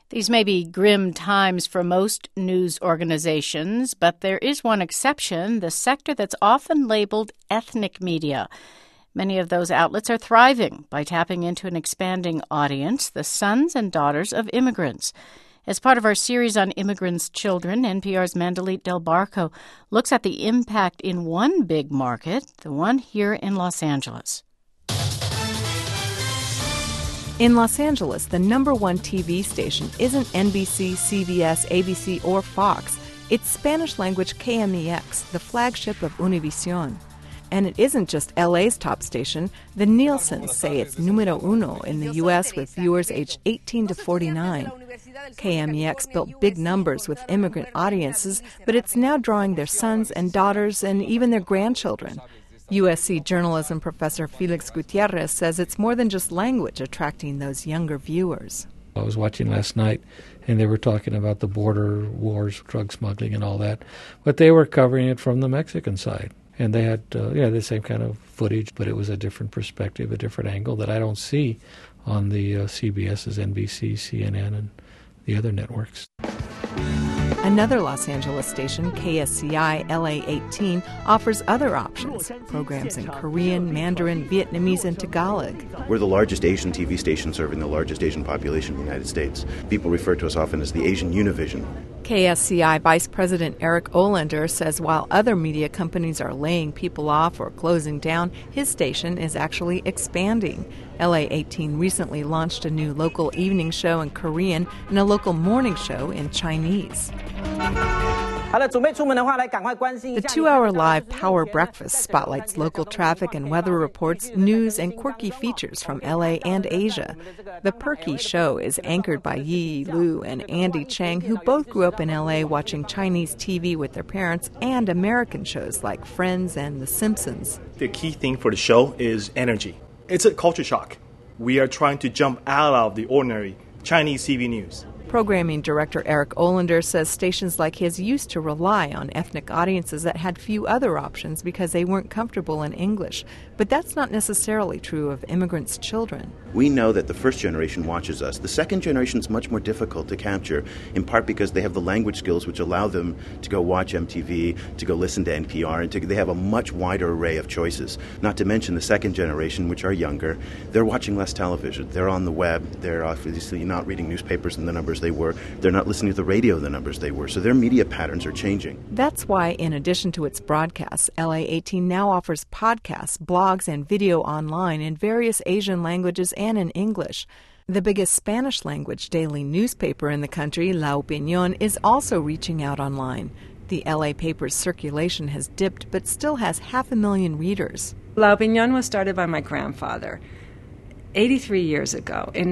These may be grim times for most news organizations, but there is one exception, the sector that's often labeled ethnic media. Many of those outlets are thriving by tapping into an expanding audience, the sons and daughters of immigrants. As part of our series on immigrants' children, NPR's Mandalit Del Barco looks at the impact in one big market, the one here in Los Angeles. In Los Angeles, the number one TV station isn't NBC, CBS, ABC, or Fox. It's Spanish-language KMEX, the flagship of Univision. And it isn't just LA's top station. The Nielsens say it's numero uno in the U.S. with viewers aged 18 to 49. KMEX built big numbers with immigrant audiences, but it's now drawing their sons and daughters and even their grandchildren. USC journalism professor Felix Gutierrez says it's more than just language attracting those younger viewers. I was watching last night, and they were talking about the border wars, drug smuggling and all that, but they were covering it from the Mexican side. And they had the same kind of footage, but it was a different perspective, a different angle that I don't see on the CBS's, NBC, CNN, and the other networks. Another Los Angeles station, KSCI LA 18, offers other options, programs in Korean, Mandarin, Vietnamese, and Tagalog. We're the largest Asian TV station serving the largest Asian population in the United States. People refer to us often as the Asian Univision. KSCI Vice President Eric Olander says while other media companies are laying people off or closing down, his station is actually expanding. LA 18 recently launched a new local evening show in Korean and a local morning show in Chinese. The 2-hour live Power Breakfast spotlights local traffic and weather reports, news, and quirky features from LA and Asia. The Perky show is anchored by Yi Lu and Andy Chang, who both grew up in LA watching Chinese TV with their parents and American shows like Friends and The Simpsons. The key thing for the show is energy. It's a culture shock. We are trying to jump out of the ordinary Chinese TV news. Programming director Eric Olander says stations like his used to rely on ethnic audiences that had few other options because they weren't comfortable in English. But that's not necessarily true of immigrants' children. We know that the first generation watches us. The second generation is much more difficult to capture, in part because they have the language skills which allow them to go watch MTV, to go listen to NPR, and they have a much wider array of choices. Not to mention the second generation, which are younger, they're watching less television. They're on the web. They're obviously not reading newspapers in the numbers they were. They're not listening to the radio in the numbers they were. So their media patterns are changing. That's why, in addition to its broadcasts, LA 18 now offers podcasts, blogs, and video online in various Asian languages and in English. The biggest Spanish-language daily newspaper in the country, La Opinión, is also reaching out online. The LA paper's circulation has dipped, but still has 500,000 readers. La Opinión was started by my grandfather 83 years ago in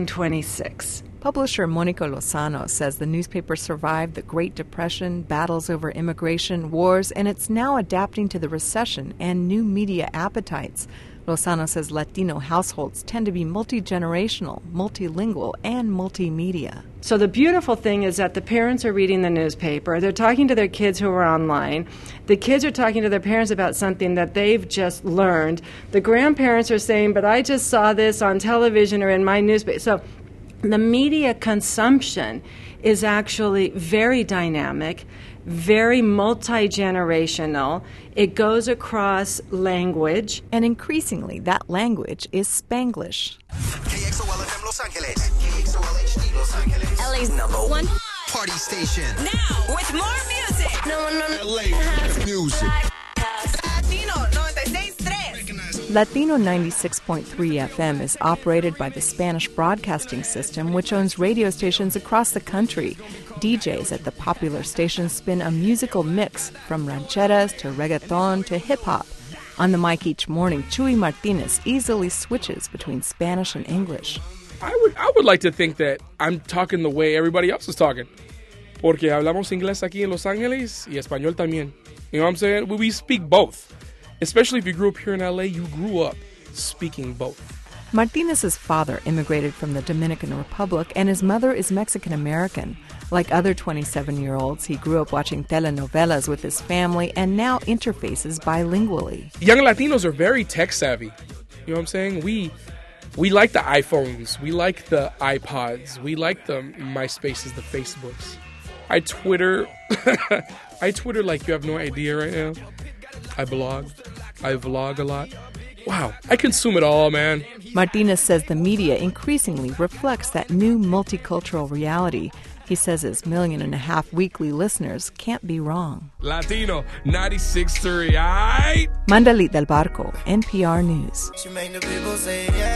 1926. Publisher Monica Lozano says the newspaper survived the Great Depression, battles over immigration, wars, and it's now adapting to the recession and new media appetites. Lozano says Latino households tend to be multi-generational, multilingual, and multimedia. So the beautiful thing is that the parents are reading the newspaper. They're talking to their kids who are online. The kids are talking to their parents about something that they've just learned. The grandparents are saying, but I just saw this on television or in my newspaper. So the media consumption is actually very dynamic, very multi-generational. It goes across language. And increasingly, that language is Spanglish. KXOL-FM Los Angeles. KXOL-HD Los Angeles. LA's number one party station. Now, with more music. LA music. Latino 96.3. Latino 96.3 FM is operated by the Spanish Broadcasting System, which owns radio stations across the country. DJs at the popular station spin a musical mix from rancheras to reggaeton to hip-hop. On the mic each morning, Chuy Martinez easily switches between Spanish and English. I would like to think that I'm talking the way everybody else is talking. Porque hablamos inglés aquí en Los Angeles y español también. You know what I'm saying? We speak both. Especially if you grew up here in LA, you grew up speaking both. Martinez's father immigrated from the Dominican Republic, and his mother is Mexican-American. Like other 27-year-olds, he grew up watching telenovelas with his family and now interfaces bilingually. Young Latinos are very tech-savvy. You know what I'm saying? We We like the iPhones. We like the iPods. We like the MySpaces, the Facebooks. I Twitter. I Twitter like you have no idea right now. I blog. I vlog a lot. Wow, I consume it all, man. Martinez says the media increasingly reflects that new multicultural reality. He says his 1.5 million weekly listeners can't be wrong. Latino 96.3, aight? Mandalit del Barco, NPR News. She make the people say yeah.